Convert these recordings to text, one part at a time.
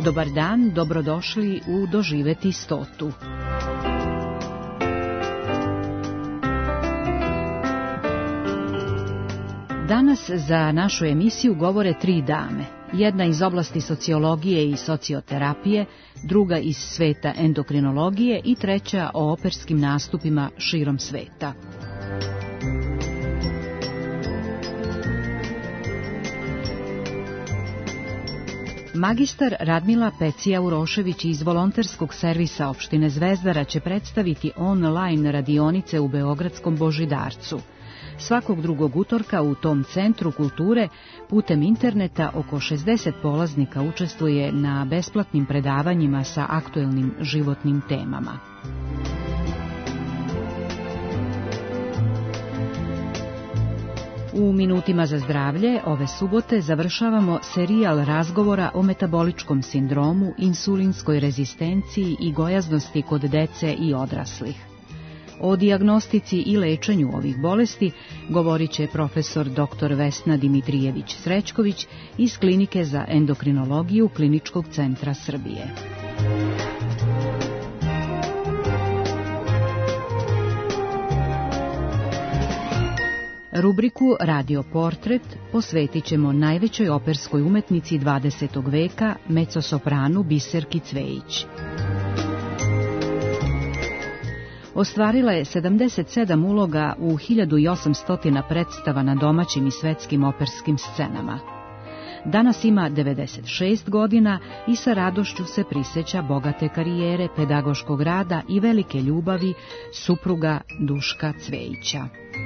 Dobar dan, dobrodošli u Doživeti 100. Danas za našu emisiju govore 3 dame. Jedna iz oblasti sociologije i socioterapije, druga iz sveta endokrinologije i treća o operskim nastupima širom sveta. Magistar Radmila Pecija-Urošević iz volonterskog servisa opštine Zvezdara će predstaviti online radionice u Beogradskom Božidarcu. Svakog drugog utorka u tom centru kulture putem interneta oko 60 polaznika učestvuje na besplatnim predavanjima sa aktuelnim životnim temama. U minutima za zdravlje ove subote završavamo serijal razgovora o metaboličkom sindromu, insulinskoj rezistenciji i gojaznosti kod dece i odraslih. O dijagnostici i lečenju ovih bolesti govorit će profesor dr. Vesna Dimitrijević-Srećković iz Klinike za endokrinologiju Kliničkog centra Srbije. Rubriku Radio Portret posvetit ćemo najvećoj operskoj umetnici 20. veka, mezzosopranu Biserki Cvejić. Ostvarila je 77 uloga u 1800 predstava na domaćim i svetskim operskim scenama. Danas ima 96 godina i sa radošću se prisjeća bogate karijere, pedagoškog rada i velike ljubavi supruga Duška Cvejića.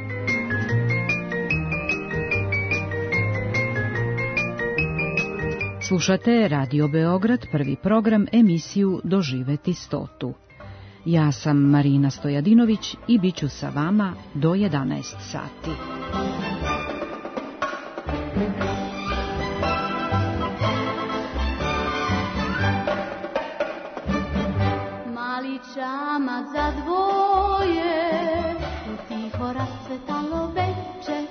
Slušate Radio Beograd, prvi program, emisiju Doživeti 100. Ja sam Marina Stojadinović i bit ću sa vama do 11 sati. Mali čamac za dvoje, tiho rasvetalo veče,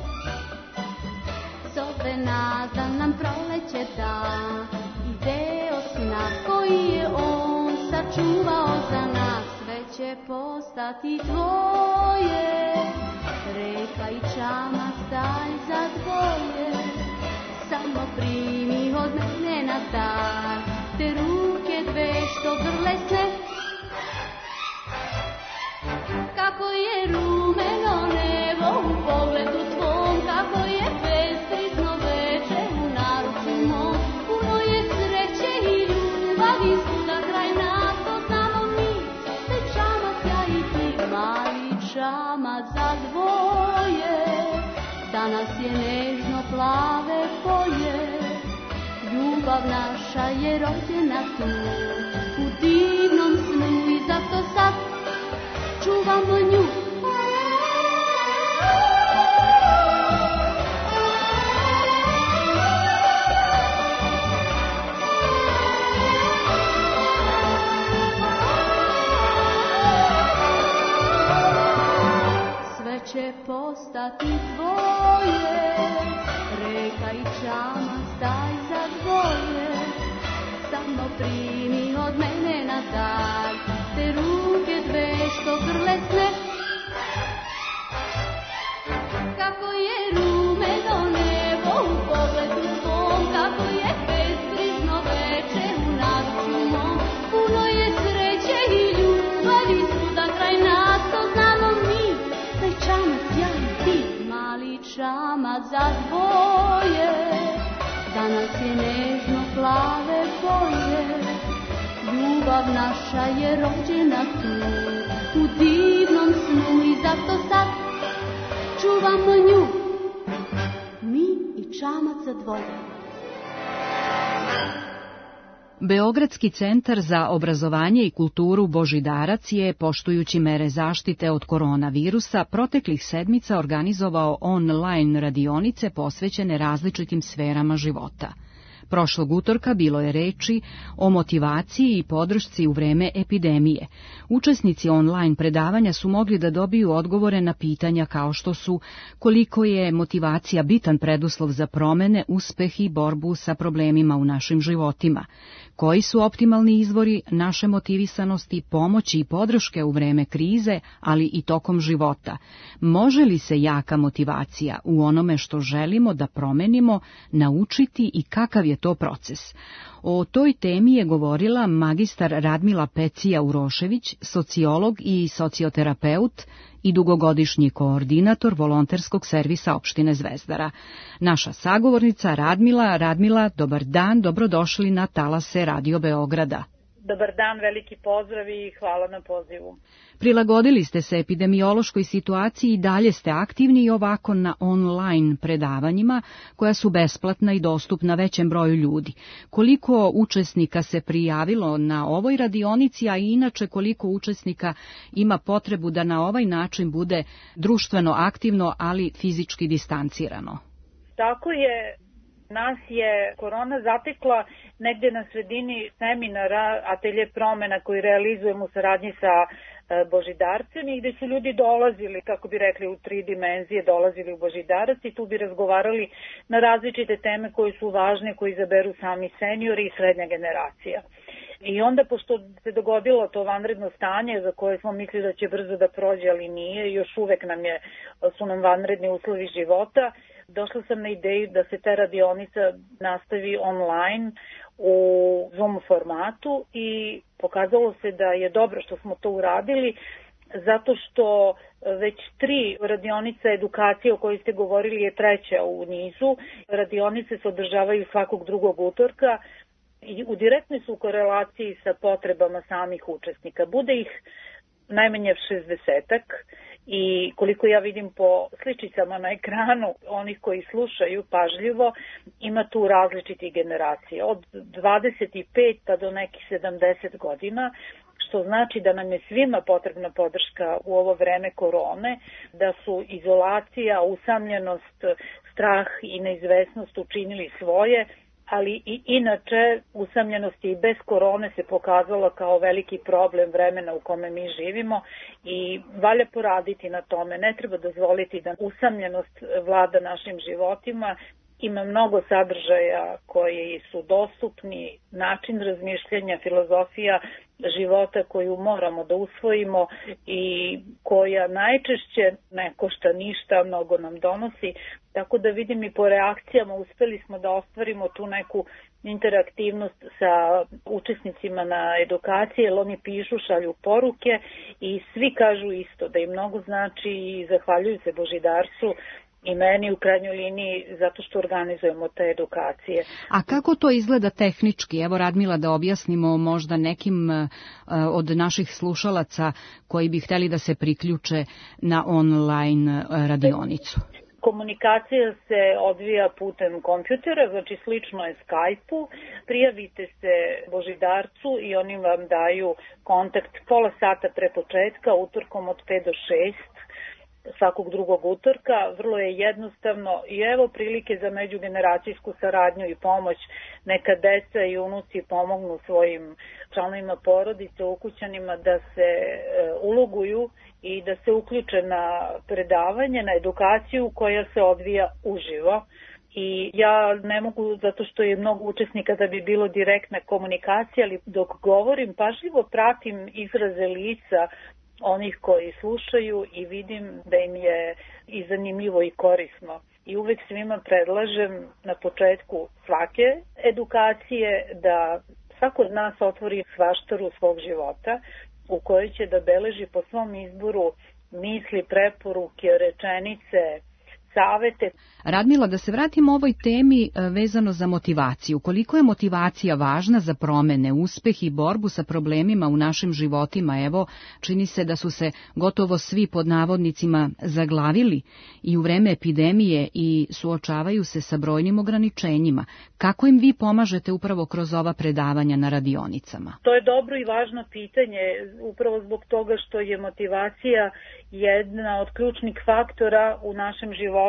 zove nas da nam proleće dan, ideo sna koji je on sačuvao za nas, sve će postati tvoje. Reka i čamac daj za dvoje, samo primi od mene na dar, te ruke dve što grle se, kako je rumeno nebo u pogledu tvom, kako je bezbrizno veče u naručju mom, puno je sreće i ljubavi svuda kraj nas, to znamo mi, te čamac ja i ti, mali čamac za dvoje, danas je nežno plave boje, ljubav naša je rođena tu, u divnom snu i zato sad čuvamo nju. Sve će postati tvoje, reka i čamac daj za dvoje, samo primi od mene na dar, te ruke dve što grle sne, kako je rumeno nebo u pogledu tvom, kako je bezbrizno veče u naručju mom, puno je sreće i ljubavi svuda kraj nas, to znamo mi, taj čamac ja i ti, mali čamac za dvoje, danas je nežno plave boje, ljubav naša je rođena tu, u divnom snu i zato sad čuvamo nju, mi i čamac za dvoje. Beogradski centar za obrazovanje i kulturu Božidarac je, poštujući mere zaštite od koronavirusa, proteklih sedmica organizovao online radionice posvećene različitim sferama života. Prošlog utorka bilo je reči o motivaciji i podršci u vreme epidemije. Učesnici online predavanja su mogli da dobiju odgovore na pitanja kao što su koliko je motivacija bitan preduslov za promene, uspeh i borbu sa problemima u našim životima, koji su optimalni izvori naše motivisanosti, pomoći i podrške u vreme krize, ali i tokom života. Može li se jaka motivacija u onome što želimo da promenimo naučiti i kakav je to proces? O toj temi je govorila magistar Radmila Pecija-Urošević, sociolog i socioterapeut i dugogodišnji koordinator volonterskog servisa opštine Zvezdara. Naša sagovornica Radmila, dobar dan, dobrodošli na talase Radio Beograda. Dobar dan, veliki pozdrav i hvala na pozivu. Prilagodili ste se epidemiološkoj situaciji i dalje ste aktivni i ovako na online predavanjima koja su besplatna i dostupna većem broju ljudi. Koliko učesnika se prijavilo na ovoj radionici, a inače koliko učesnika ima potrebu da na ovaj način bude društveno aktivno, ali fizički distancirano? Tako je. Nas je korona zatekla negde na sredini seminara Atelje promena koji realizujemo u saradnji sa Božidarcem i gde su ljudi dolazili, kako bi rekli, u 3 dimenzije, dolazili u Božidarac i tu bi razgovarali na različite teme koje su važne, koje izaberu sami seniori i srednja generacija. I onda, pošto se dogodilo to vanredno stanje za koje smo mislili da će brzo da prođe, ali nije, još uvek su nam vanredni uslovi života, došla sam na ideju da se ta radionica nastavi online u Zoom formatu i pokazalo se da je dobro što smo to uradili, zato što već 3 radionice edukacije o kojoj ste govorili je 3. u nizu. Radionice se održavaju svakog drugog utorka i u direktnoj su korelaciji sa potrebama samih učesnika. Bude ih najmanje 60-ak i koliko ja vidim po sličicama na ekranu onih koji slušaju pažljivo, ima tu različitih generacija, od 25 pa do nekih 70 godina, što znači da nam je svima potrebna podrška u ovo vreme korone, da su izolacija, usamljenost, strah i neizvesnost učinili svoje, ali i inače usamljenost i bez korone se pokazala kao veliki problem vremena u kome mi živimo i valja poraditi na tome. Ne treba dozvoliti da usamljenost vlada našim životima. Ima mnogo sadržaja koji su dostupni, način razmišljanja, filozofija života koju moramo da usvojimo i koja najčešće ne košta ništa, mnogo nam donosi. Tako da vidim i po reakcijama uspeli smo da ostvarimo tu neku interaktivnost sa učesnicima na edukaciji, jer oni pišu, šalju poruke i svi kažu isto da im mnogo znači i zahvaljuju se Božidarcu i meni u krajnjoj liniji zato što organizujemo te edukacije. A kako to izgleda tehnički? Evo, Radmila, da objasnimo možda nekim od naših slušalaca koji bi hteli da se priključe na online radionicu. Komunikacija se odvija putem kompjutera, znači slično je Skype-u. Prijavite se Božidarcu i oni vam daju kontakt pola sata pre početka, utorkom od 5 do 6. svakog drugog utorka, vrlo je jednostavno i evo prilike za međugeneracijsku saradnju i pomoć. Neka deca i unuci pomognu svojim članovima porodice, ukućanima da se uloguju i da se uključe na predavanje, na edukaciju koja se odvija uživo. I ja ne mogu, zato što je mnogo učesnika da bi bilo direktna komunikacija, ali dok govorim pažljivo pratim izraze lica onih koji slušaju i vidim da im je i zanimljivo i korisno. I uvek svima predlažem na početku svake edukacije da svako od nas otvori svaštaru svog života u kojoj će da beleži po svom izboru misli, preporuke, rečenice, savete. Radmila, da se vratimo ovoj temi vezano za motivaciju. Koliko je motivacija važna za promene, uspeh i borbu sa problemima u našim životima? Evo, čini se da su se gotovo svi pod navodnicima zaglavili i u vreme epidemije i suočavaju se sa brojnim ograničenjima. Kako im vi pomažete upravo kroz ova predavanja na radionicama? To je dobro i važno pitanje, upravo zbog toga što je motivacija jedna od ključnih faktora u našem životu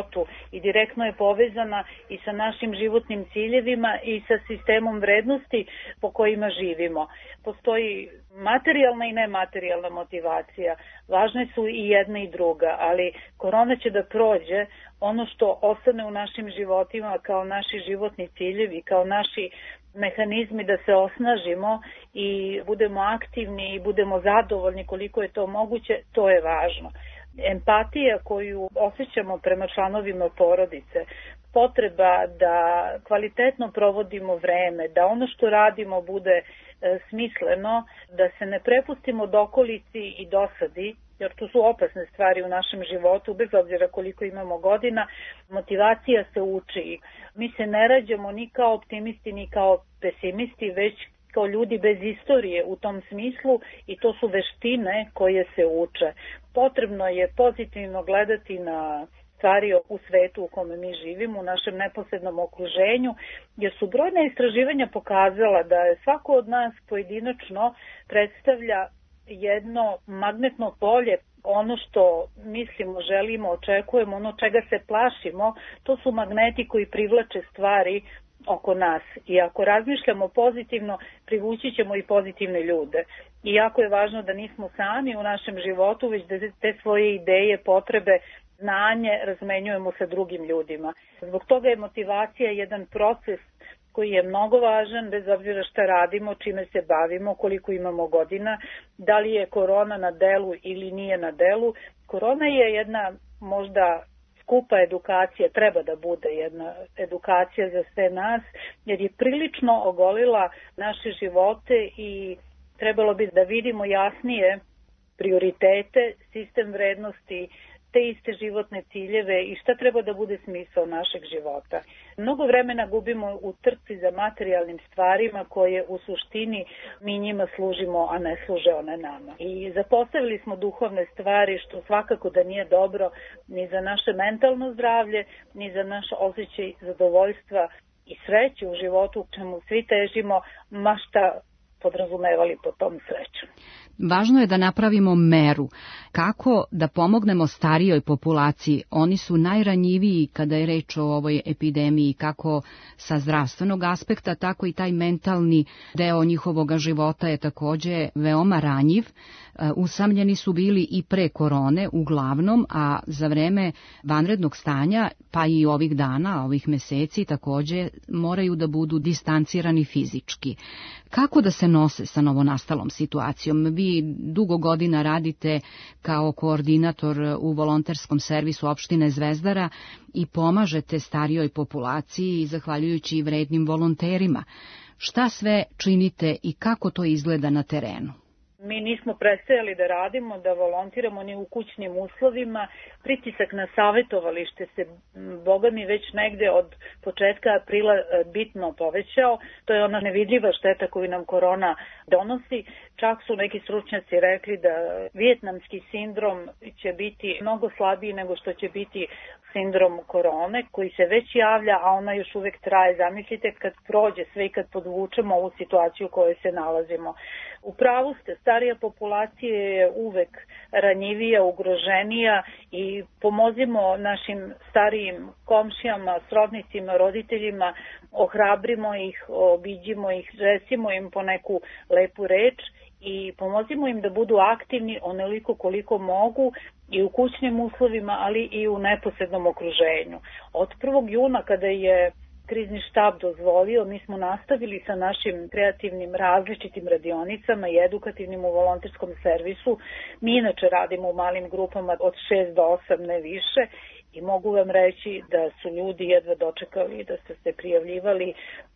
životu i direktno je povezana i sa našim životnim ciljevima i sa sistemom vrednosti po kojima živimo. Postoji materijalna i nematerijalna motivacija. Važne su i jedna i druga, ali korona će da prođe. Ono što ostane u našim životima kao naši životni ciljevi, kao naši mehanizmi da se osnažimo i budemo aktivni i budemo zadovoljni koliko je to moguće, to je važno. Empatija koju osjećamo prema članovima porodice, potreba da kvalitetno provodimo vreme, da ono što radimo bude smisleno, da se ne prepustimo dokolici i dosadi, jer to su opasne stvari u našem životu, bez obzira koliko imamo godina, motivacija se uči. Mi se ne rađamo ni kao optimisti, ni kao pesimisti, već kao ljudi bez istorije u tom smislu i to su veštine koje se uče. Potrebno je pozitivno gledati na stvari u svetu u kome mi živimo, u našem neposrednom okruženju, jer su brojna istraživanja pokazala da je svako od nas pojedinačno predstavlja jedno magnetno polje, ono što mislimo, želimo, očekujemo, ono čega se plašimo, to su magneti koji privlače stvari oko nas. I ako razmišljamo pozitivno, privući ćemo i pozitivne ljude. I jako je važno da nismo sami u našem životu, već da te svoje ideje, potrebe, znanje razmenjujemo sa drugim ljudima. Zbog toga je motivacija jedan proces koji je mnogo važan, bez obzira šta radimo, čime se bavimo, koliko imamo godina, da li je korona na delu ili nije na delu. Korona je jedna možda skupa edukacija, treba da bude jedna edukacija za sve nas, jer je prilično ogolila naše živote i trebalo bi da vidimo jasnije prioritete, sistem vrednosti, te iste životne ciljeve i šta treba da bude smisao našeg života. Mnogo vremena gubimo u trci za materijalnim stvarima koje u suštini mi njima služimo, a ne služe one nama. I zapostavili smo duhovne stvari, što svakako da nije dobro ni za naše mentalno zdravlje, ni za naš osjećaj zadovoljstva i sreće u životu, čemu svi težimo, ma šta podrazumevali po tom srećom. Važno je da napravimo meru. Kako da pomognemo starijoj populaciji? Oni su najranjiviji kada je reč o ovoj epidemiji, kako sa zdravstvenog aspekta, tako i taj mentalni deo njihovog života je takođe veoma ranjiv. Usamljeni su bili i pre korone uglavnom, a za vreme vanrednog stanja, pa i ovih dana, ovih meseci, takođe moraju da budu distancirani fizički. Kako da se nose sa novonastalom situacijom? Vi dugo godina radite kao koordinator u volonterskom servisu opštine Zvezdara i pomažete starijoj populaciji zahvaljujući i vrednim volonterima. Šta sve činite i kako to izgleda na terenu? Mi nismo prestajali da radimo, da volontiramo ni u kućnim uslovima. Pritisak na savjetovalište se, boga mi, već negde od početka aprila bitno povećao. To je ona nevidljiva šteta koju nam korona donosi. Čak su neki stručnjaci rekli da vijetnamski sindrom će biti mnogo slabiji nego što će biti sindrom korone, koji se već javlja, a ona još uvek traje. Zamislite kad prođe sve i kad podvučemo ovu situaciju u kojoj se nalazimo. U pravu ste, starija populacija je uvek ranjivija, ugroženija i pomozimo našim starijim komšijama, srodnicima, roditeljima, ohrabrimo ih, obiđimo ih, recimo im po neku lepu reč i pomozimo im da budu aktivni onoliko koliko mogu i u kućnim uslovima, ali i u neposrednom okruženju. Od 1. juna kada je krizni štab dozvolio, mi smo nastavili sa našim kreativnim različitim radionicama i edukativnim u volonterskom servisu. Mi inače radimo u malim grupama od 6 do 8, ne više, i mogu vam reći da su ljudi jedva dočekali da ste se prijavljivali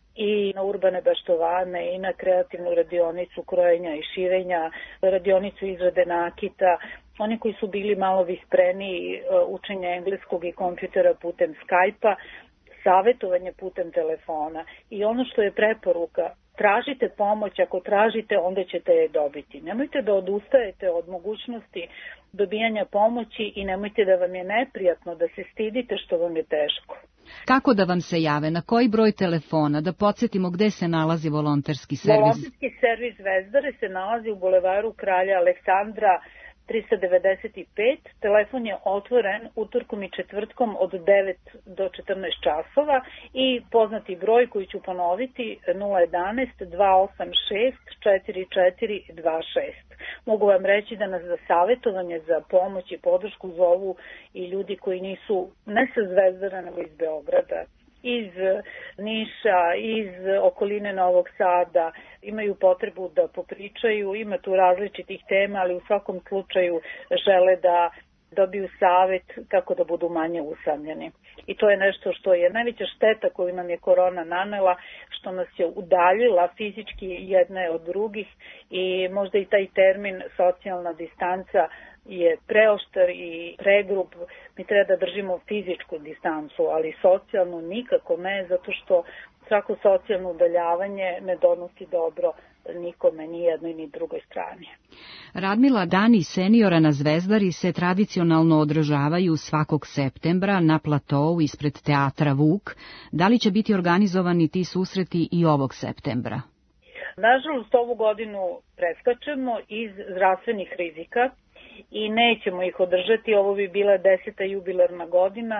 i na urbane baštovane i na kreativnu radionicu krojenja i šivenja, radionicu izrade nakita. Oni koji su bili malo vispreniji učenja engleskog i kompjutera putem Skype-a, savjetovanje putem telefona. I ono što je preporuka, tražite pomoć, ako tražite onda ćete je dobiti. Nemojte da odustajete od mogućnosti dobijanja pomoći i nemojte da vam je neprijatno, da se stidite što vam je teško. Kako da vam se jave? Na koji broj telefona? Da podsjetimo gde se nalazi volonterski servis. Volonterski servis Zvezdare se nalazi u bulevaru Kralja Aleksandra 395. Telefon je otvoren utorkom i četvrtkom od 9 do 14 časova i poznati broj koji ću ponoviti 011 286 4426. Mogu vam reći da nas za savjetovanje, za pomoć i podršku zovu i ljudi koji nisu ne sa Zvezdara nego iz Beograda, iz Niša, iz okoline Novog Sada, imaju potrebu da popričaju, ima tu različitih tema, ali u svakom slučaju žele da dobiju savet kako da budu manje usamljeni. I to je nešto što je najveća šteta koju nam je korona nanela, što nas je udaljila fizički jedne od drugih i možda i taj termin socijalna distanca je preoštar i pregrub. Mi treba da držimo fizičku distancu, ali socijalnu nikako ne, zato što svako socijalno udaljavanje ne donosi dobro nikome, ni jednoj ni drugoj strani. Radmila, dani seniora na Zvezdari se tradicionalno održavaju svakog septembra na platou ispred teatra Vuk. Da li će biti organizovani ti susreti i ovog septembra? Nažalost, ovu godinu preskačemo iz zdravstvenih rizika i nećemo ih održati. Ovo bi bila 10. jubilarna godina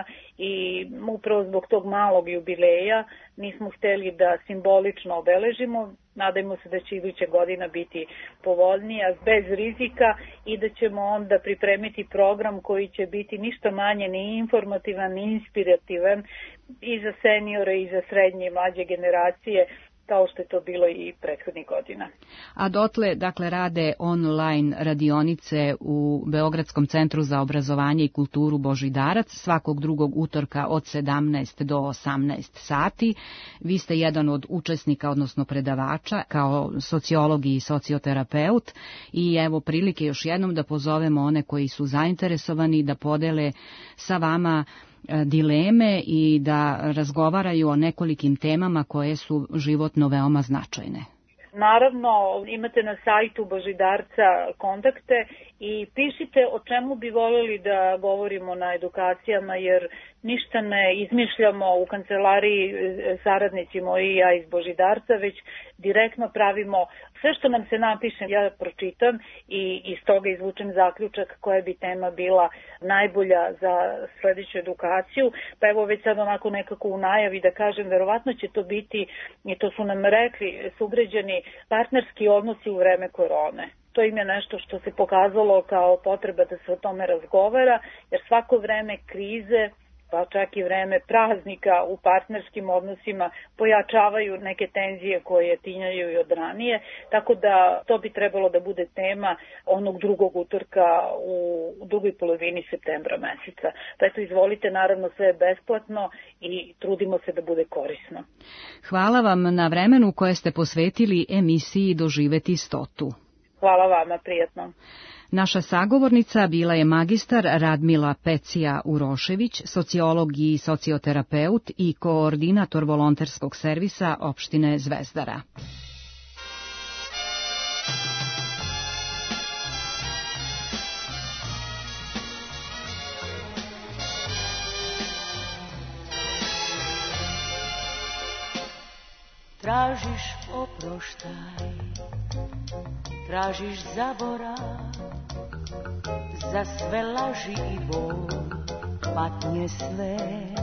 i upravo zbog tog malog jubileja nismo hteli da simbolično obeležimo. Nadajmo se da će iduća godina biti povoljnija, bez rizika i da ćemo onda pripremiti program koji će biti ništa manje ni informativan, ni inspirativan i za seniore i za srednje i mlađe generacije, kao što je to bilo i prethodnih godina. A dotle, dakle, rade online radionice u Beogradskom centru za obrazovanje i kulturu Božidarac svakog drugog utorka od 17 do 18 sati. Vi ste jedan od učesnika, odnosno predavača, kao sociolog i socioterapeut i evo prilike još jednom da pozovemo one koji su zainteresovani da podele sa vama dileme i da razgovaraju o nekolikim temama koje su životno veoma značajne. Naravno, imate na sajtu Božidarca kontakte i pišite o čemu bi voljeli da govorimo na edukacijama, jer ništa ne izmišljamo u kancelariji saradnici moji i ja iz Božidarca, već direktno pravimo sve što nam se napiše, ja pročitam i iz toga izvučem zaključak koja bi tema bila najbolja za sledeću edukaciju. Pa evo već sad onako nekako u najavi da kažem, verovatno će to biti, i to su nam rekli sugrađani, partnerski odnosi u vreme korone. To im je nešto što se pokazalo kao potreba da se o tome razgovara, jer svako vreme krize, pa čak i vreme praznika u partnerskim odnosima pojačavaju neke tenzije koje tinjaju i od ranije, tako da to bi trebalo da bude tema onog drugog utorka u drugoj polovini septembra meseca. Pa eto, izvolite, naravno sve je besplatno i trudimo se da bude korisno. Hvala vam na vremenu koje ste posvetili emisiji Doživeti 100. Hvala vama, prijatno. Naša sagovornica bila je magistar Radmila Pecija Urošević, sociolog i socioterapeut i koordinator volonterskog servisa opštine Zvezdara. Tražiš oproštaj, tražiš zaborav, za sve laži i bol, patnje sve.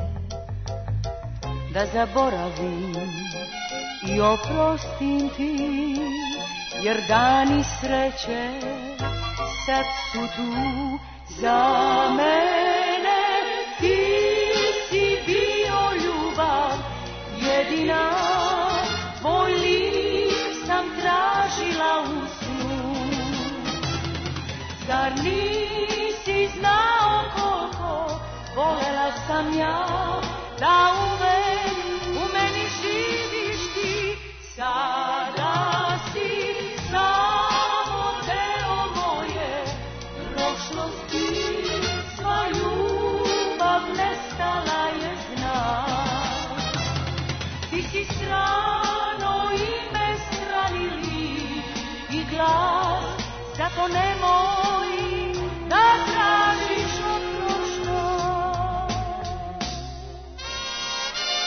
Da zaboravim i oprostim ti, jer dani sreće sad su tu za mene. Ti si bio ljubav jedina, tvoj lik sam tražila u snu. Zar nisi znao koliko volela sam ja, da uvek u meni živiš ti. Sada si samo deo moje prošlosti, sva ljubav nestala je znak. Ti si strano ime, strani lik i glas, zato nemoj da tražiš oproštaj.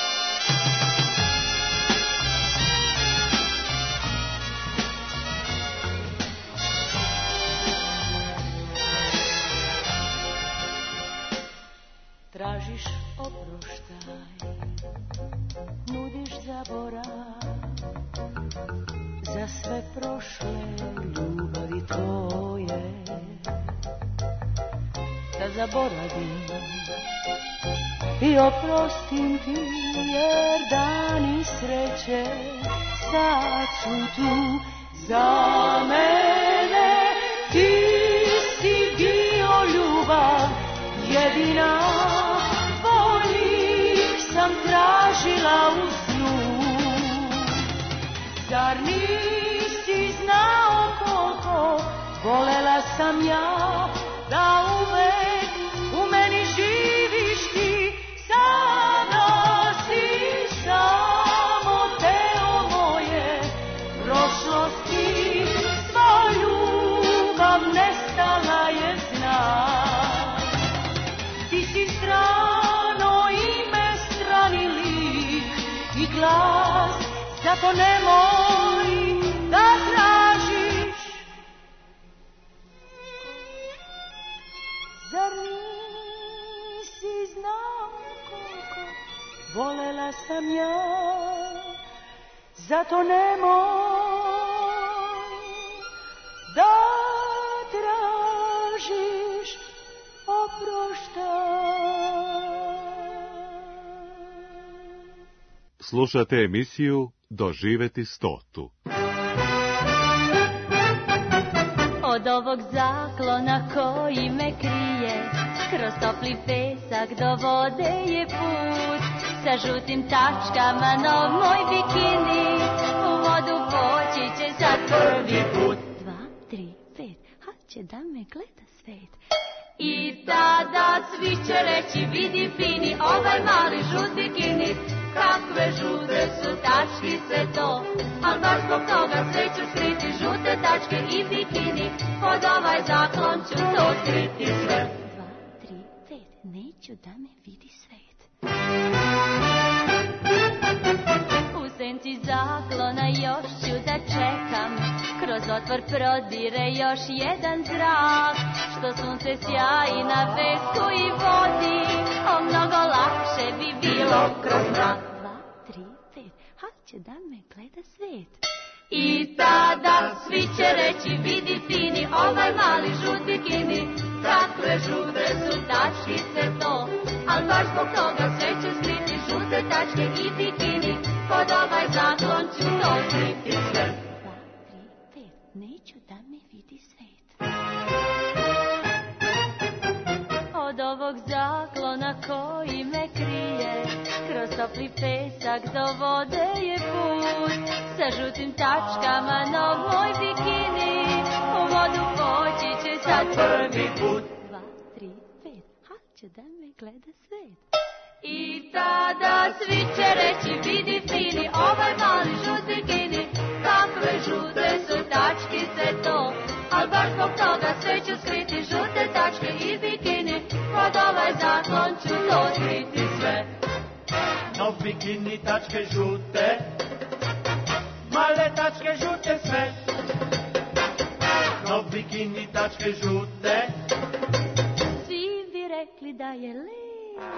tražiš oproštaj, nudiš zaborav za sve prošle ljubavi tvoje. Da zaboravim i oprostim ti, jer dani sreće sad su tu za mene. Ti si bio ljubav jedina, tvojih sam tražila u snu. Zar nisi znao koliko volela sam ja, da uvek u meni živiš ti. Sada si samo teo moje prošlosti, sva ljubav nestala je znak. Ti si strano ime, strani lik i glas, zato nemoj da tražiš. Zar nisi znao koliko volela sam ja, zato nemoj da tražiš oproštaj. Slušate emisiju Doživeti 100. Od ovog zaklona koji me krije, kroz topli pesak do vode je put. Sa žutim tačkama nov moj bikini, u vodu poći će sad prvi put. 2, 3, 5, haće da me gleda svet. I tada svi će reći, vidi fini, ovaj mali žut bikini. Kakve žute su tačkice to, al baš zbog toga sve ću skriti, žute tačke i bikini. Pod ovaj zaklon ću to skriti sve. 2, 3, 5, neću da me vidi svet. U senci zaklona još ću da čekam, kroz otvor prodire još jedan zrak. Što sunce sjaji na pesku i vodi, o mnogo lakše bi bilo kroz mrak. 2, 3, 5, haće da me gleda svet. I tada svi će reći, vidi fini, ovaj mali žut bikini. Kakve žute su tačkice to, al baš zbog toga sve ću skriti, žute tačke i bikini. Pod ovaj zaklon ću to skriti sve. 2, 3, 5, neću da me vidi svet. Od ovog zaklona koji me krije, kroz topli pesak do vode je put. Sa žutim tačkama nov moj bikini, u vodu poći će sad prvi put. 2, 3, 5, haće da me gleda svet. I tada svi će reći, vidi fini, ovaj mali žut bikini. Kakve žute su tačkice to, al baš zbog toga sve ću skriti, žute tačke i bikini. Pod ovaj zaklon ću to skriti sve. Nov bikini, tačke žute, male tačke žute sve. Nov bikini, tačke žute, svi bi rekli da je lep.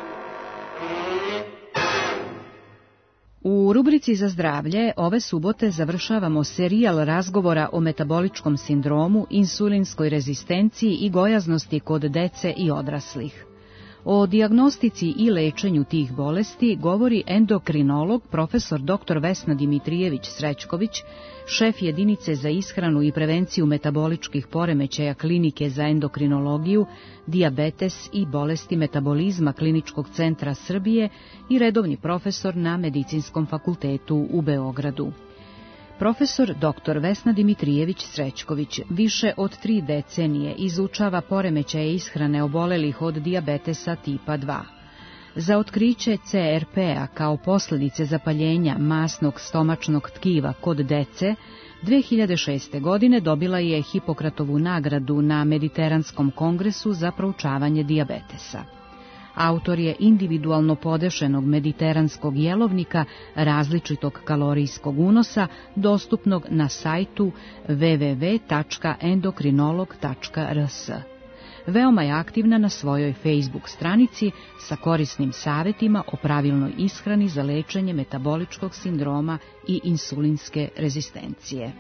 U rubrici za zdravlje ove subote završavamo serijal razgovora o metaboličkom sindromu, insulinskoj rezistenciji i gojaznosti kod dece i odraslih. O dijagnostici i lečenju tih bolesti govori endokrinolog profesor dr. Vesna Dimitrijević-Srećković, šef jedinice za ishranu i prevenciju metaboličkih poremećaja Klinike za endokrinologiju, dijabetes i bolesti metabolizma Kliničkog centra Srbije i redovni profesor na Medicinskom fakultetu u Beogradu. Profesor dr. Vesna Dimitrijević-Srećković više od 3 decenije izučava poremećaje ishrane obolelih od dijabetesa tipa 2. Za otkriće CRP-a kao posljedice zapaljenja masnog stomačnog tkiva kod dece 2006. godine dobila je Hipokratovu nagradu na Mediteranskom kongresu za proučavanje dijabetesa. Autor je individualno podešenog mediteranskog jelovnika različitog kalorijskog unosa, dostupnog na sajtu www.endokrinolog.rs. veoma je aktivna na svojoj Facebook stranici sa korisnim savjetima o pravilnoj ishrani za lečenje metaboličkog sindroma i insulinske rezistencije.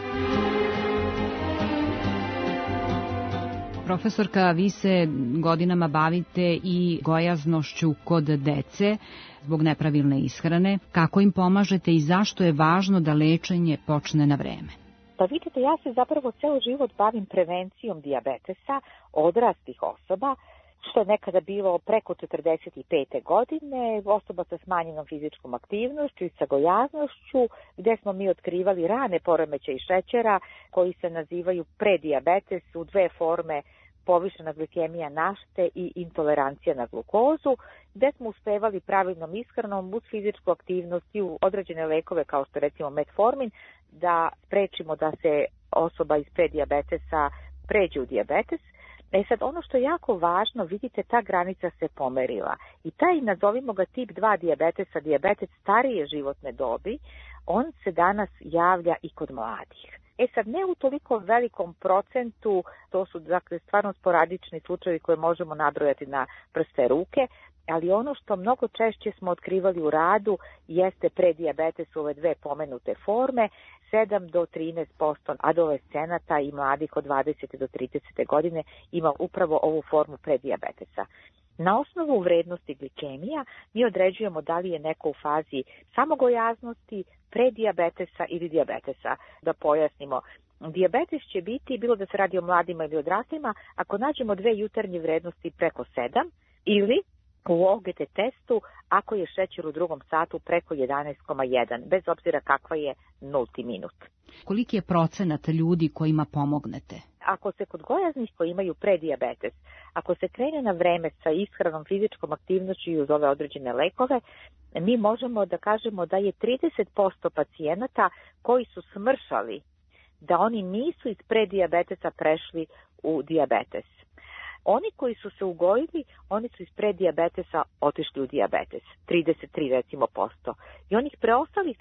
Profesorka, vi se godinama bavite i gojaznošću kod dece zbog nepravilne ishrane. Kako im pomažete i zašto je važno da lečenje počne na vreme? Pa vidite, ja se zapravo ceo život bavim prevencijom dijabetesa odraslih osoba, što je nekada bilo preko 45. godine, osoba sa smanjenom fizičkom aktivnošću i sa gojaznošću, gde smo mi otkrivali rane poremećaje šećera koji se nazivaju predijabetes u dve forme, povišena glikemija našte i intolerancija na glukozu, gde smo uspevali pravilnom ishranom uz fizičku aktivnost i u određene lekove kao što recimo metformin da sprečimo da se osoba iz predijabetesa pređe u dijabetes. Sad, ono što je jako važno, vidite, ta granica se pomerila i taj, nazovimo ga tip 2 dijabetesa, dijabetes starije životne dobi, on se danas javlja i kod mladih. Sad, ne u toliko velikom procentu, to su dakle stvarno sporadični slučajevi koje možemo nabrojati na prste ruke, ali ono što mnogo češće smo otkrivali u radu jeste predijabetes u ove dve pomenute forme. 7 do 13% adolescenata i mladih od 20 do 30 godine ima upravo ovu formu predijabetesa. Na osnovu vrednosti glikemija mi određujemo da li je neko u fazi samogojaznosti, predijabetesa ili dijabetesa. Da pojasnimo, dijabetes će biti, bilo da se radi o mladima ili odraslima, ako nađemo dve jutarnje vrednosti preko 7 ili u OGT testu ako je šećer u drugom satu preko 11,1, bez obzira kakva je nulti minut. Koliki je procenat ljudi kojima pomognete? Ako se kod gojaznih koji imaju predijabetes, ako se krene na vreme sa ishranom, fizičkom aktivnošću i uz ove određene lekove, mi možemo da kažemo da je 30% pacijenata koji su smršali, da oni nisu iz predijabetesa prešli u dijabetes. Oni koji su se ugojili, oni su iz predijabetesa otišli u dijabetes, 33 recimo posto. I onih preostalih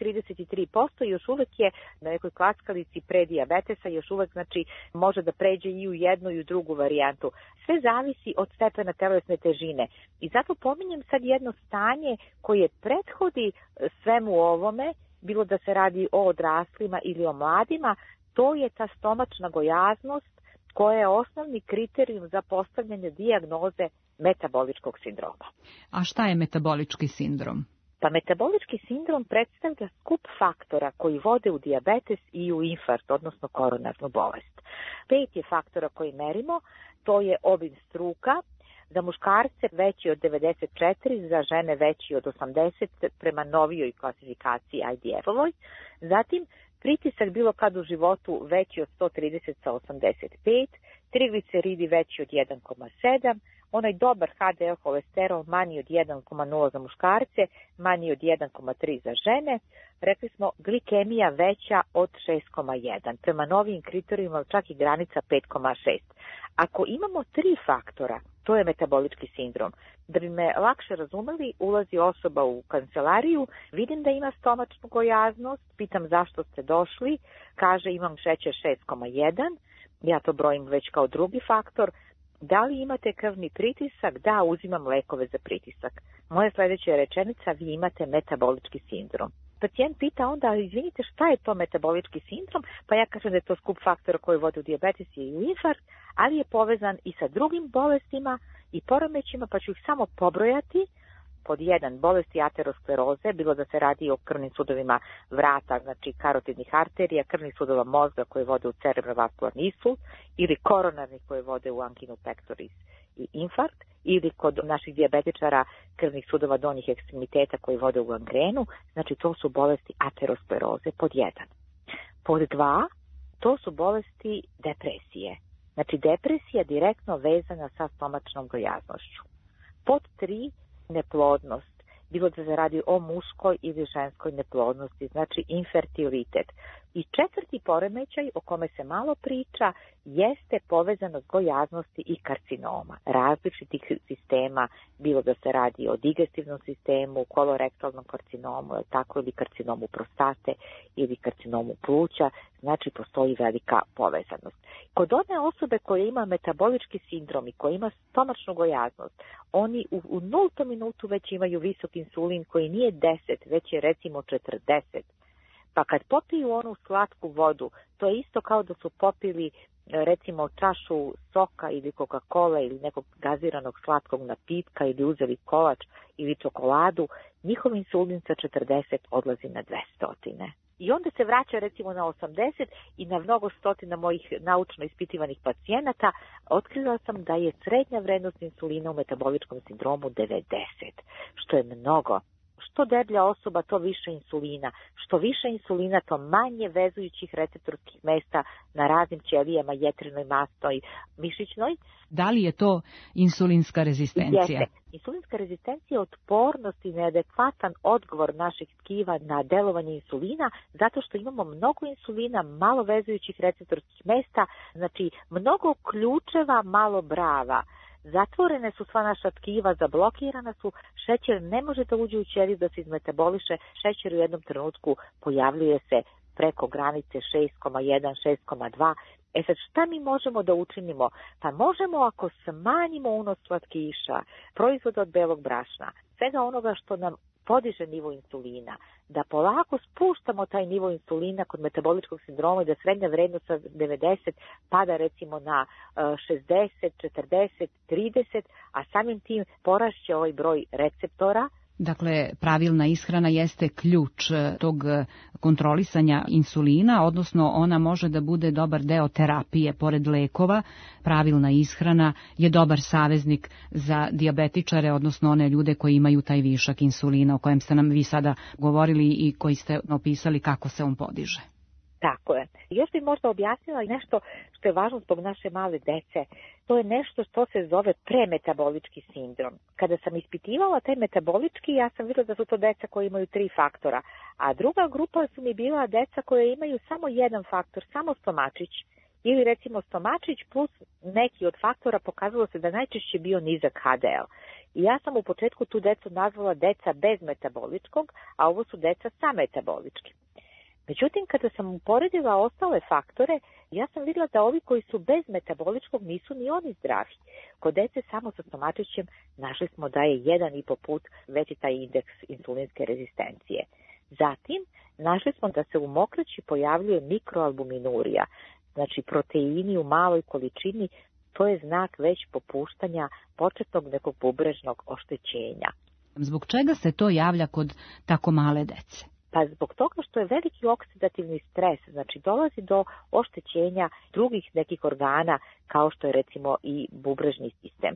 33% još uvek je na nekoj klackalici predijabetesa, još uvek znači može da pređe i u jednu i u drugu varijantu. Sve zavisi od stepena telesne težine. I zato pominjem sad jedno stanje koje prethodi svemu ovome, bilo da se radi o odraslima ili o mladima, to je ta stomačna gojaznost, koja je osnovni kriterijum za postavljanje dijagnoze metaboličkog sindroma. A šta je metabolički sindrom? Pa metabolički sindrom predstavlja skup faktora koji vode u dijabetes i u infarkt, odnosno koronarnu bolest. 5 je faktora koji merimo, to je obim struka, za muškarce veći od 94, za žene veći od 80 prema novijoj klasifikaciji IDF-ovoj, zatim pritisak bilo kad u životu veći od 130 sa 85, trigliceridi veći od 1,7, onaj dobar HDL holesterol manji od 1,0 za muškarce, manji od 1,3 za žene, rekli smo glikemija veća od 6,1, prema novim kriterijima čak i granica 5,6. Ako imamo 3 faktora, to je metabolički sindrom. Da bi me lakše razumeli, ulazi osoba u kancelariju, vidim da ima stomačnu gojaznost, pitam zašto ste došli, kaže imam šećer 6,1, ja to brojim već kao drugi faktor. Da li imate krvni pritisak? Da, uzimam lekove za pritisak. Moja sljedeća rečenica, vi imate metabolički sindrom. Pacijent pita onda, izvinite, šta je to metabolički sindrom? Pa ja kažem da je to skup faktora koji vode u dijabetes i u infarkt, ali je povezan i sa drugim bolestima i poremećima, pa ću ih samo pobrojati. Pod 1, bolesti ateroskleroze, bilo da se radi o krvnim sudovima vrata, znači karotidnih arterija, krvnih sudova mozga koje vode u cerebrovaskularni insult, ili koronarnih koje vode u anginu pectoris i infarkt, ili kod naših dijabetičara krvnih sudova donjih ekstremiteta koji vode u gangrenu, znači to su bolesti ateroskleroze pod 1. Pod 2, to su bolesti depresije. Znači depresija direktno vezana sa stomačnom gojaznošću. Pod 3, neplodnost, bilo da se radi o muškoj ili ženskoj neplodnosti, znači infertilitet. I četvrti poremećaj o kome se malo priča jeste povezanost gojaznosti i karcinoma. Različitih sistema, bilo da se radi o digestivnom sistemu, kolorektalnom karcinomu, tako ili karcinomu prostate ili karcinomu pluća, znači postoji velika povezanost. Kod one osobe koje ima metabolički sindrom i koje ima stomačnu gojaznost, oni u 0. minutu već imaju visok insulin koji nije 10, već je recimo 40. Pa kad popiju onu slatku vodu, to je isto kao da su popili recimo čašu soka ili Coca-Cola ili nekog gaziranog slatkog napitka ili uzeli kolač ili čokoladu, njihov insulin sa 40 odlazi na 200. I onda se vraća recimo na 80 i na mnogo stotina mojih naučno ispitivanih pacijenata otkrila sam da je srednja vrednost insulina u metaboličkom sindromu 90, što je mnogo. Što deblja osoba, to više insulina. Što više insulina, to manje vezujućih receptorskih mesta na raznim ćelijama, jetrinoj, masnoj, mišićnoj. Da li je to insulinska rezistencija? Jeste. Insulinska rezistencija je otpornost i neadekvatan odgovor naših tkiva na delovanje insulina, zato što imamo mnogo insulina, malo vezujućih receptorskih mesta, znači mnogo ključeva, malo brava. Zatvorene su sva naša tkiva, zablokirana su, šećer ne može da uđe u ćeliju da se izmetaboliše, šećer u jednom trenutku pojavljuje se preko granice 6,1, 6,2. Sad šta mi možemo da učinimo? Pa možemo ako smanjimo unos slatkiša, proizvoda od belog brašna, svega onoga što nam podiže nivo insulina, da polako spuštamo taj nivo insulina kod metaboličkog sindroma i da srednja vrednost sa 90 pada recimo na 60, 40, 30, a samim tim porašće ovaj broj receptora. Dakle, pravilna ishrana jeste ključ tog kontrolisanja insulina, odnosno ona može da bude dobar deo terapije pored lekova. Pravilna ishrana je dobar saveznik za dijabetičare, odnosno one ljude koji imaju taj višak insulina o kojem ste nam vi sada govorili i koji ste opisali kako se on podiže. Tako je. Još bih možda objasnila nešto što je važno zbog naše male dece. To je nešto što se zove premetabolički sindrom. Kada sam ispitivala taj metabolički, ja sam vidjela da su to deca koji imaju 3 faktora, a druga grupa su mi bila deca koje imaju samo jedan faktor, samo stomačić. Ili recimo stomačić plus neki od faktora, pokazalo se da najčešće bio nizak HDL. I ja sam u početku tu decu nazvala deca bez metaboličkog, a ovo su deca sa metaboličkim. Međutim, kada sam uporedila ostale faktore, ja sam vidjela da ovi koji su bez metaboličkog nisu ni oni zdravi. Kod dece samo sa stomačićem našli smo da je 1,5 put veći taj indeks insulinske rezistencije. Zatim, našli smo da se u mokraći pojavljuje mikroalbuminurija, znači proteini u maloj količini, to je znak već popuštanja početnog nekog bubrežnog oštećenja. Zbog čega se to javlja kod tako male dece? Pa zbog toga što je veliki oksidativni stres, znači dolazi do oštećenja drugih nekih organa, kao što je recimo i bubrežni sistem.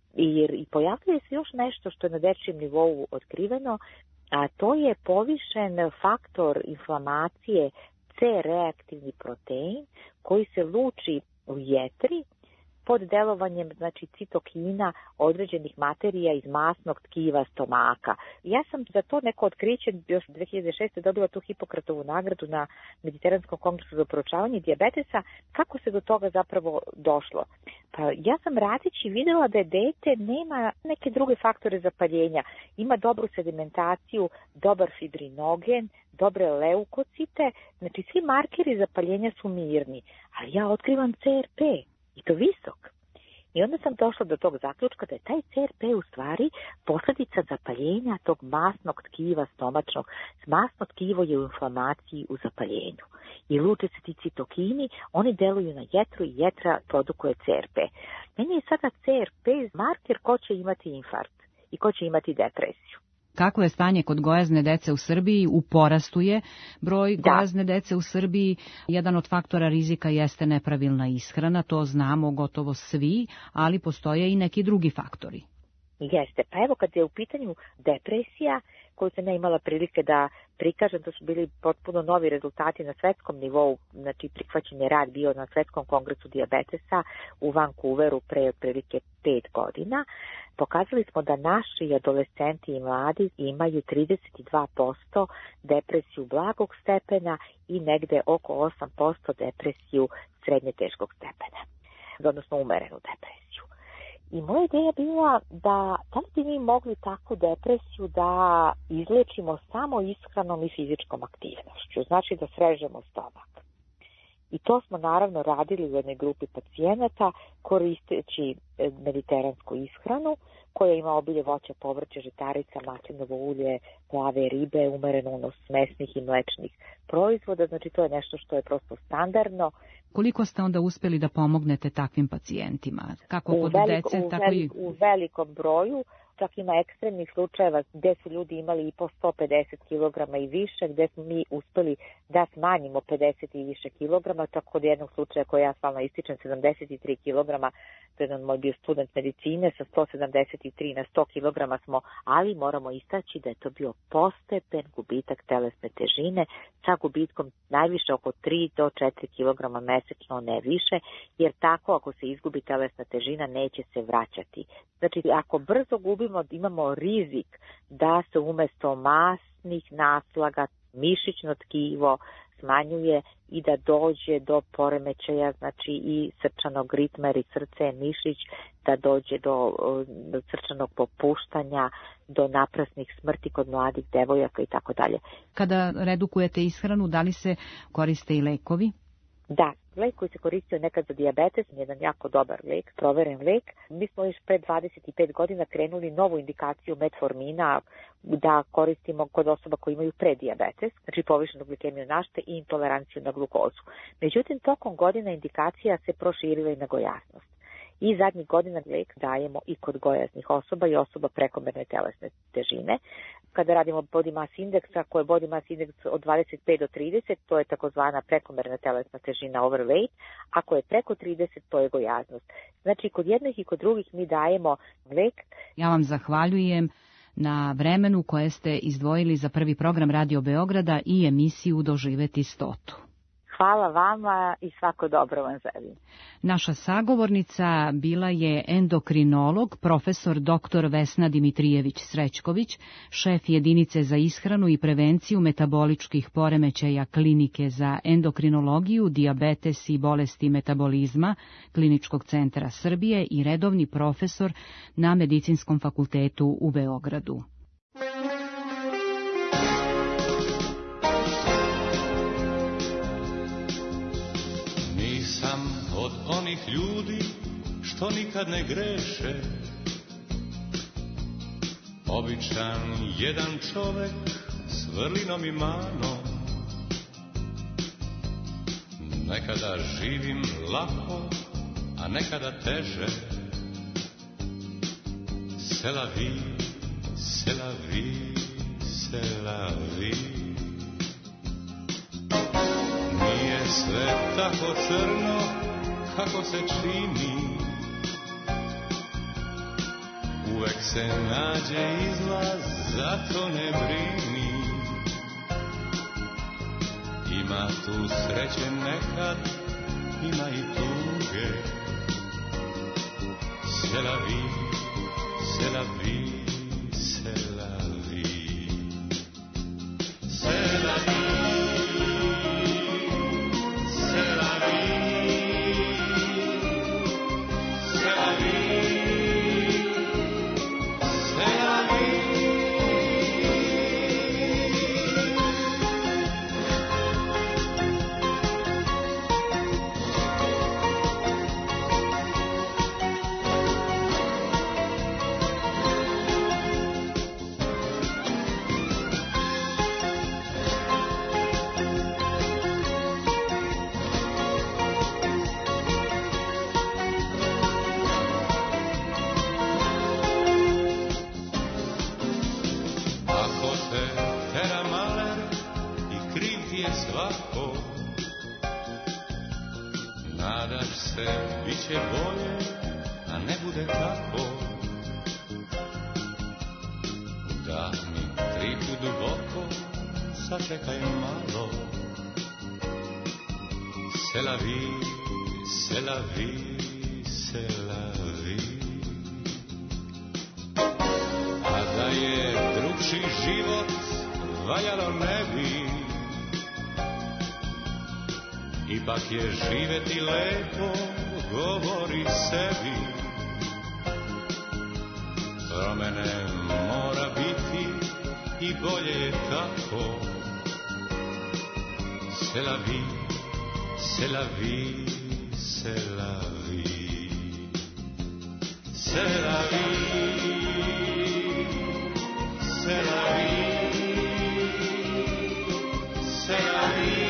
I pojavljuje se još nešto što je na dečijem nivou otkriveno, a to je povišen faktor inflamacije C-reaktivni protein koji se luči u jetri pod delovanjem znači citokina određenih materija iz masnog tkiva stomaka. Ja sam za to neko otkriće još 2006. dobila tu Hipokratovu nagradu na Mediteranskom kongresu za proučavanje dijabetesa. Kako se do toga zapravo došlo? Pa ja sam radeći vidjela da dete nema neke druge faktore zapaljenja. Ima dobru sedimentaciju, dobar fibrinogen, dobre leukocite, znači svi markeri zapaljenja su mirni. Ali ja otkrivam CRP. I to visok. I onda sam došla do tog zaključka da je taj CRP u stvari posljedica zapaljenja tog masnog tkiva stomačnog. Masno tkivo je u inflamaciji, u zapaljenju. I luče se ti citokini, oni deluju na jetru i jetra produkuje CRP. Meni je sada CRP marker ko će imati infarkt i ko će imati depresiju. Kakvo je stanje kod gojazne dece u Srbiji? U porastu je broj gojazne dece u Srbiji. Jedan od faktora rizika jeste nepravilna ishrana, to znamo gotovo svi, ali postoje i neki drugi faktori. Jeste, pa evo kad je u pitanju depresija, koju sam ja imala prilike da prikažem, to su bili potpuno novi rezultati na svetskom nivou, znači prihvaćen je rad bio na Svetskom kongresu dijabetesa u Vancouveru pre otprilike 5 godina. Pokazali smo da naši adolescenti i mladi imaju 32% depresiju blagog stepena i negde oko 8% depresiju srednje teškog stepena, odnosno umerenu depresiju. I moja ideja bila da li bi mi mogli takvu depresiju da izlečimo samo ishranom i fizičkom aktivnošću, znači da srežemo stomak. I to smo naravno radili u jednoj grupi pacijenata koristeći mediteransku ishranu koja ima obilje voća, povrća, žitarica, maslinovo ulje, plave ribe, umeren unos mesnih i mlečnih proizvoda, znači to je nešto što je prosto standardno. Koliko ste onda uspeli da pomognete takvim pacijentima? Kako kod dece, tako i... U velikom broju. Čak ima ekstremnih slučajeva gde su ljudi imali i po 150 kg i više, gde smo mi uspeli da smanjimo 50 i više kilograma, tako kod jednog slučaja koji ja stalno ističem, 73 kg, to je jedan moj bio student medicine, sa 173 na 100 kg smo, ali moramo istaći da je to bio postepen gubitak telesne težine sa gubitkom najviše oko 3 do 4 kg mesečno, ne više, jer tako ako se izgubi telesna težina neće se vraćati. Znači ako brzo gubimo, imamo rizik da se umesto masnih naslaga mišićno tkivo smanjuje i da dođe do poremećaja, znači i srčanog ritma, jer i srce je mišić, da dođe do srčanog popuštanja, do naprasnih smrti kod mladih devojaka i tako dalje. Kada redukujete ishranu, da li se koriste i lekovi? Da, lek koji se koristio nekad za dijabetes, jedan jako dobar lek, proveren lek. Mi smo još pre 25 godina krenuli novu indikaciju metformina da koristimo kod osoba koji imaju predijabetes, znači povišenu glikemiju našte i intoleranciju na glukozu. Međutim, tokom godina indikacija se proširila i na gojaznost. I zadnjih godina lek dajemo i kod gojaznih osoba i osoba prekomerne telesne težine. Kada radimo body mass index, ako je body mass index od 25 do 30, to je takozvana prekomerna telesna težina, overweight. Ako je preko 30, to je gojaznost. Znači, kod jednih i kod drugih mi dajemo lek. Ja vam zahvaljujem na vremenu koje ste izdvojili za prvi program Radio Beograda i emisiju Doživeti 100. Hvala vama i svako dobro vam želim. Naša sagovornica bila je endokrinolog, profesor dr. Vesna Dimitrijević-Srećković, šef jedinice za ishranu i prevenciju metaboličkih poremećaja Klinike za endokrinologiju, dijabetes i bolesti metabolizma Kliničkog centra Srbije i redovni profesor na Medicinskom fakultetu u Beogradu. Onih ljudi što nikad ne greše, običan jedan čovek s vrlinom i manom. Nekada živim lako, a nekada teže. C'est la vie, c'est la vie, c'est la vie. Nije sve tako crno kako se čini, uvek se nađe izlaz, zato ne brini. Ima tu sreće nekad, ima i tuge. C'est la vie, c'est la vie, c'est la vie. C'est la vie. Biće bolje, a ne bude tako. Da mi ti tu duboko, sačekaj malo. C'est la vie, c'est la vie, c'est la vie. A da je drugši život, valjalo ne bi. Ipak je živeti lepo, govori sebi. Promene mora biti i bolje je tako. C'est la vie, c'est la vie, c'est la vie. C'est la vie, c'est la vie, c'est la vie.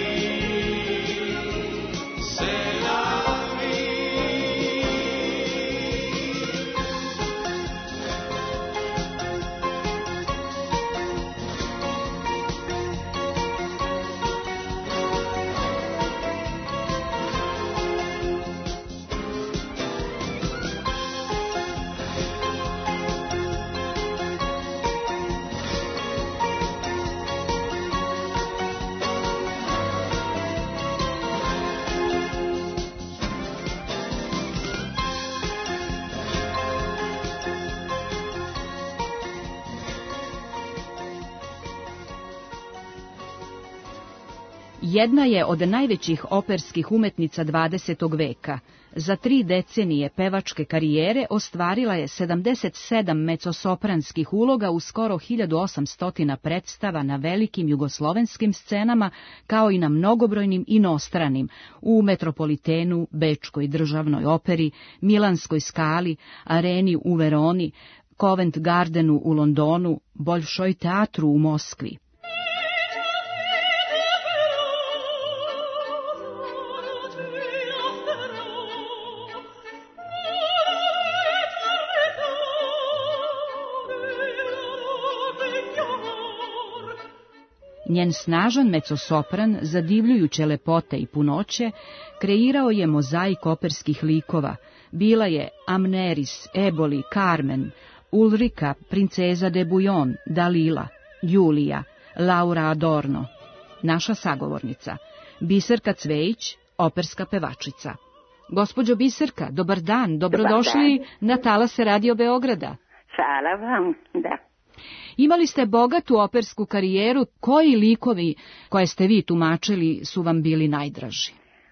Jedna je od najvećih operskih umetnica 20. veka. Za 3 decenije pevačke karijere ostvarila je 77 mecosopranskih uloga u skoro 1800 predstava na velikim jugoslovenskim scenama, kao i na mnogobrojnim inostranim, u Metropolitenu, Bečkoj državnoj operi, Milanskoj Skali, Areni u Veroni, Covent Gardenu u Londonu, Bolšoj teatru u Moskvi. Njen snažan mecosopran, zadivljujuće lepote i punoće, kreirao je mozaik operskih likova. Bila je Amneris, Eboli, Carmen, Ulrika, princeza de Bouillon, Dalila, Julija, Laura Adorno. Naša sagovornica, Biserka Cvejić, operska pevačica. Gospođo Biserka, dobar dan, dobrodošli na talase Radio Beograda. Hvala vam, da. Imali ste bogatu opersku karijeru, koji likovi koje ste vi tumačili su vam bili najdraži?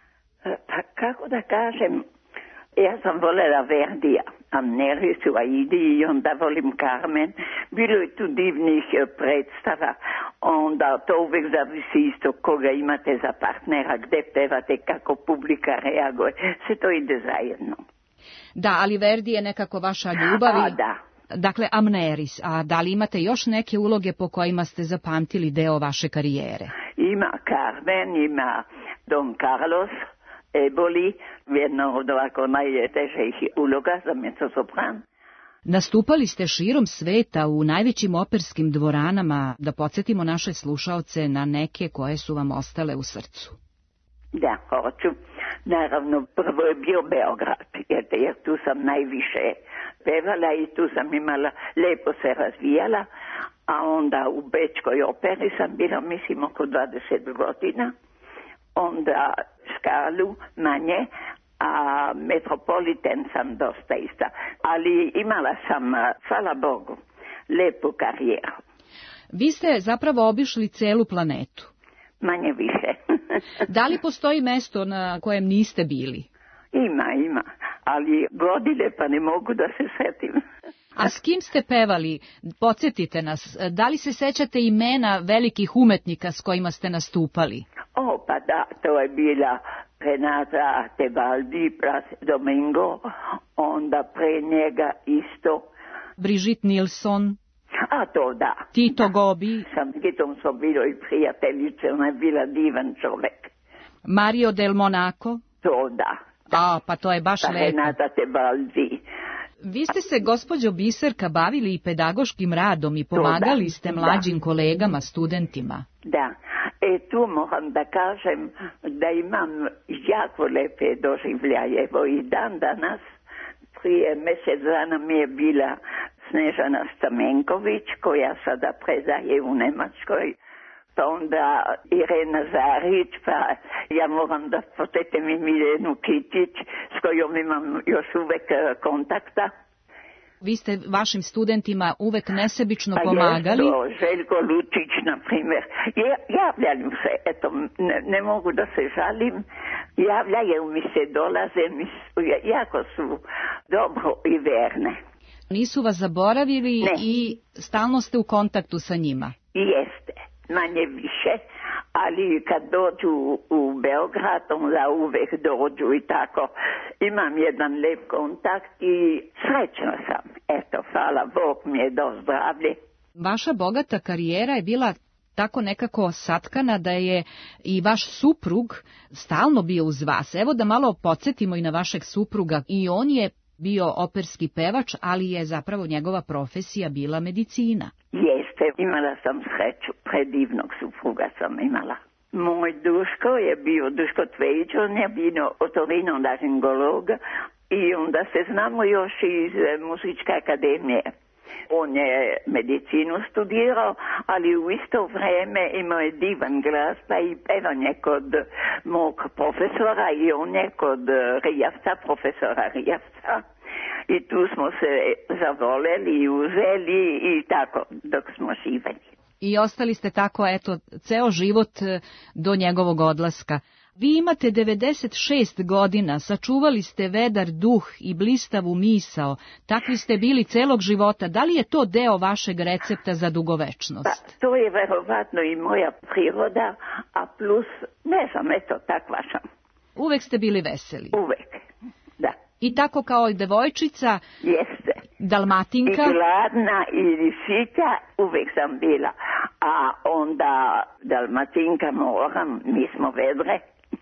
Pa kako da kažem, ja sam volela Verdija, Amneris u Aidi i onda volim Carmen. Bilo je tu divnih predstava, onda to uvek zavisi isto koga imate za partnera, gde pevate, kako publika reaguje, sve to ide zajedno. Da, ali Verdi je nekako vaša ljubav. Da. Dakle, Amneris, a da li imate još neke uloge po kojima ste zapamtili deo vaše karijere? Ima Carmen, ima Don Carlos, Eboli, jedna od ovako najtežih uloga za mezzosopran. Nastupali ste širom sveta u najvećim operskim dvoranama, da podsjetimo naše slušaoce na neke koje su vam ostale u srcu. Da, hoću. Naravno, prvo je bio Beograd, jer tu sam najviše pevala i tu sam imala, lepo se razvijala, a onda u Bečkoj operi sam bila, mislim, oko 20 godina, onda Skalu manje, a Metropoliten sam dosta ista, ali imala sam, hvala Bogu, lepu karijeru. Vi ste zapravo obišli celu planetu. Manje više. Da li postoji mesto na kojem niste bili? Ima, ali godine pa ne mogu da se setim. A s kim ste pevali? Podsjetite nas, da li se sećate imena velikih umetnika s kojima ste nastupali? Pa da, to je bila Renata Tebaldi, Domingo, onda pre njega isto. Brigitte Nilsson. A to da. Tito Gobi. Sa Brigitom smo bilo i prijateljice, ona je bila divan čovek. Mario del Monaco. To da. Pa to je baš lepo. Renata Tebaldi. Vi ste se, gospođo Biserka, bavili i pedagoškim radom i pomagali ste mlađim kolegama, studentima. Da. Tu moram da kažem da imam jako lepe doživljaje. Evo i dan danas, prije mesec dana mi je bila Snežana Stamenković, koja sada predaje u Nemačkoj, pa onda Irena Zarić, pa ja moram da podsjetim i Miljenu Kitić, s kojom imam još uvek kontakta. Vi ste vašim studentima uvek nesebično pomagali. Pa Željko Lučić, na primjer. Javljaju se, eto, ne mogu da se žalim, javljaju mi se, dolaze mi, jako su dobro i verne. Nisu vas zaboravili i stalno ste u kontaktu sa njima? Jeste, manje više, ali kad dođu u Beograd, onda uvek dođu i tako. Imam jedan lep kontakt i srećna sam. Eto, hvala Bog mi je dao zdravlje. Vaša bogata karijera je bila tako nekako satkana da je i vaš suprug stalno bio uz vas. Evo da malo podsjetimo i na vašeg supruga. I on je bio operski pevač, ali je zapravo njegova profesija bila medicina. Jeste, imala sam sreću, predivnog supruga sam imala. Moj Duško je bio Duško Tvejić, on je bio otorinolaringolog i onda se znamo još iz Muzičke akademije. On je medicinu studirao, ali u isto vreme imao je divan glas, pa i pevanje kod mog profesora i on je kod Rijavca, profesora Rijavca. I tu smo se zavoleli i uzeli i tako dok smo živeli. I ostali ste tako, eto, ceo život do njegovog odlaska. Vi imate 96 godina, sačuvali ste vedar duh i blistavu misao, takvi ste bili celog života. Da li je to deo vašeg recepta za dugovečnost? Pa, to je verovatno i moja priroda, a plus, ne znam, eto, takva sam. Uvek ste bili veseli? Uvek, da. I tako kao i devojčica? Jeste. Dalmatinka? I gladna i sita, uvek sam bila. A onda Dalmatinka moram, mi smo vedre.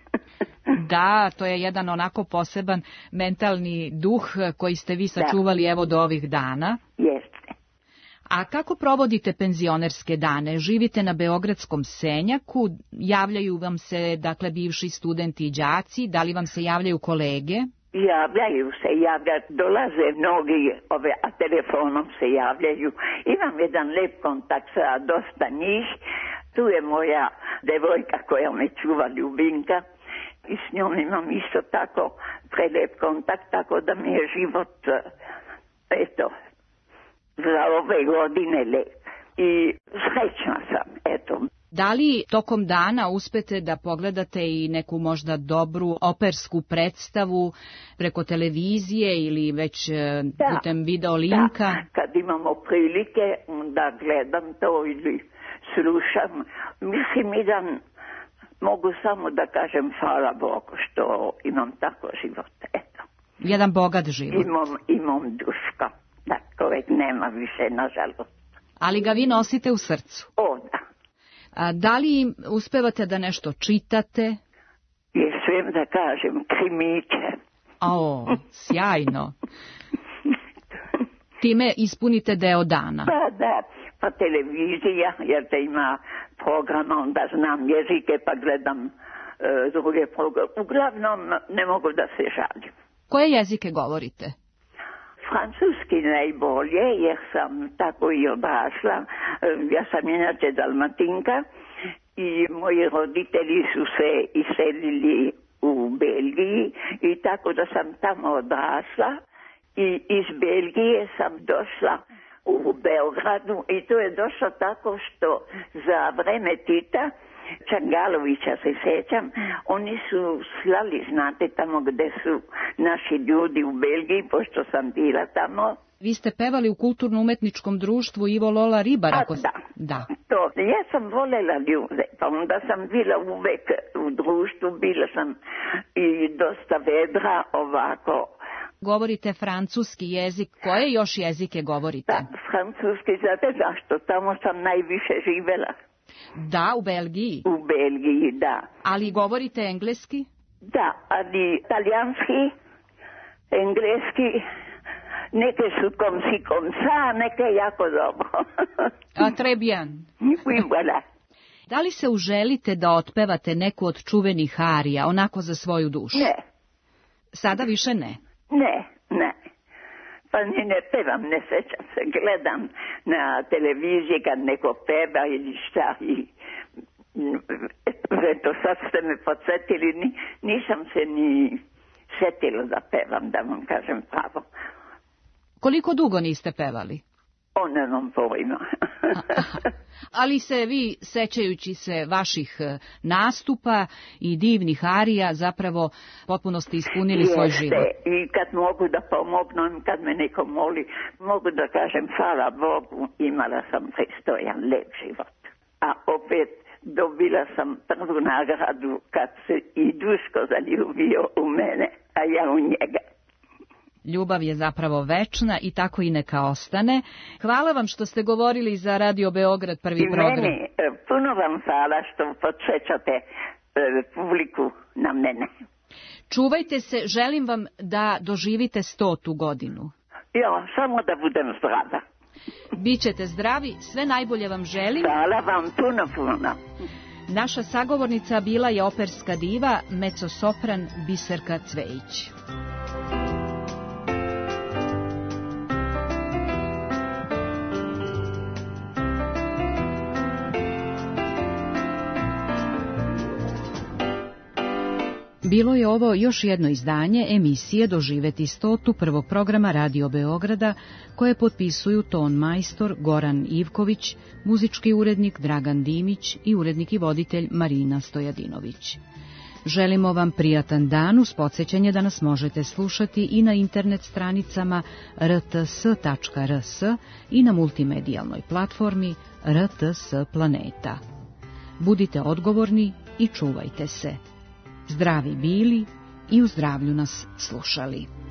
Da, to je jedan onako poseban mentalni duh koji ste vi sačuvali evo do ovih dana. Jeste. A kako provodite penzionerske dane? Živite na Beogradskom Senjaku, javljaju vam se, dakle, bivši studenti i đaci, da li vam se javljaju kolege? Javljaju se, dolaze mnogi, a telefonom se javljaju. Imam jedan lep kontakt sa dosta njih. Tu je moja devojka koja me čuva, Ljubinka. I s njom imam isto tako prelep kontakt, tako da mi je život, eto, za ove godine lep. I srećna sam, eto. Da li tokom dana uspete da pogledate i neku možda dobru opersku predstavu preko televizije ili već putem video linka? Da, kad imamo prilike, onda gledam to ili slušam. Mislim i da mogu samo da kažem hvala Bogu što imam tako život, eto. Jedan bogat život. Imam Duška, da kojeg nema više, nažalost. Ali ga vi nosite u srcu? O, da. A da li uspevate da nešto čitate? I svem da kažem, krimiće. O, sjajno. Time ispunite deo dana. Pa da, pa televizija, jer da ima programa, onda znam jezike pa gledam druge programe. Uglavnom ne mogu da se žalim. Koje jezike govorite? Francuski najbolje, jer sam tako i odrasla. Ja sam inače Dalmatinka i moji roditelji su se iselili u Belgiji i tako da sam tamo odrasla i iz Belgije sam došla u Beogradu i to je došlo tako što za vreme Tita, Čangalovića se sjećam, oni su slali, znate, tamo gde su naši ljudi u Belgiji, pošto sam bila tamo. Vi ste pevali u kulturno-umetničkom društvu Ivo Lola Ribar. Da. To, ja sam volela ljude, pa onda sam bila uvek u društvu, bila sam i dosta vedra ovako. Govorite francuski jezik. Koje još jezike govorite? Da, francuski, znate zašto? Tamo sam najviše živela. Da, u Belgiji? U Belgiji, da. Ali govorite engleski? Da, ali italijanski, engleski, neke su komsa, neke jako dobro. A très bien. Oui, voilà. Da li se uželite da otpevate neku od čuvenih arija, onako za svoju dušu? Ne. Sada više ne? Ne. Pa ni ne pevam, ne sećam se. Gledam na televiziji kad neko peva ili šta. Eto, sad ste me podsjetili, nisam se ni setila da pevam, da vam kažem pravo. Koliko dugo niste pevali? O, nemam pojma. Ali se vi, sećajući se vaših nastupa i divnih arija, zapravo potpuno ste ispunili svoj život. I kad mogu da pomognem, kad me neko moli, mogu da kažem, hvala Bogu, imala sam pristojan, lep život. A opet dobila sam prvu nagradu kad se i Duško zaljubio u mene, a ja u njega. Ljubav je zapravo večna i tako i neka ostane. Hvala vam što ste govorili za Radio Beograd, prvi program. I meni, puno vam hvala što podsjećate publiku na mene. Čuvajte se, želim vam da doživite 100. godinu. Ja, samo da budem zdrava. Bićete zdravi, sve najbolje vam želim. Hvala vam puno. Naša sagovornica bila je operska diva, mecosopran Biserka Cvejić. Bilo je ovo još jedno izdanje emisije Doživeti 100. prvog programa Radio Beograda, koje potpisuju ton majstor Goran Ivković, muzički urednik Dragan Dimić i urednik i voditelj Marina Stojadinović. Želimo vam prijatan dan uz podsjećanje da nas možete slušati i na internet stranicama rts.rs i na multimedijalnoj platformi RTS Planeta. Budite odgovorni i čuvajte se. Zdravi bili i u zdravlju nas slušali.